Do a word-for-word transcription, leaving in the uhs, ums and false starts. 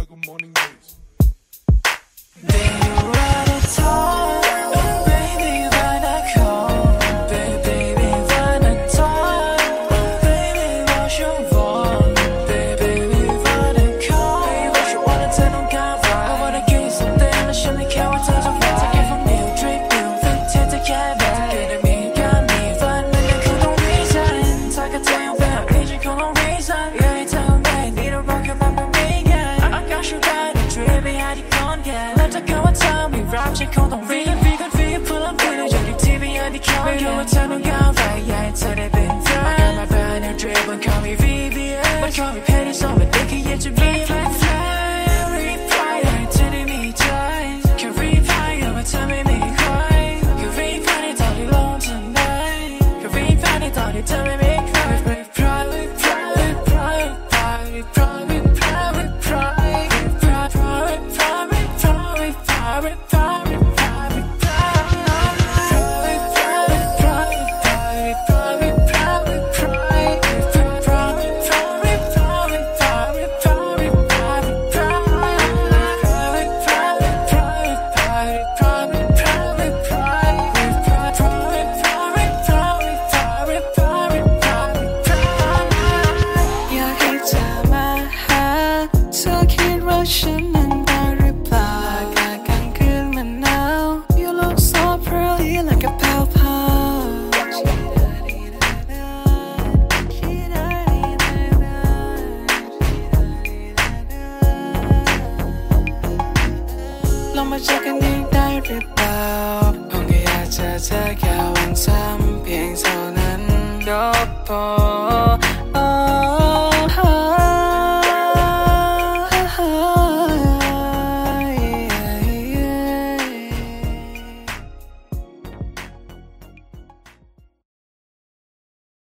เธอแค่วันซ้ำเพียงเท่านั้นก็พอ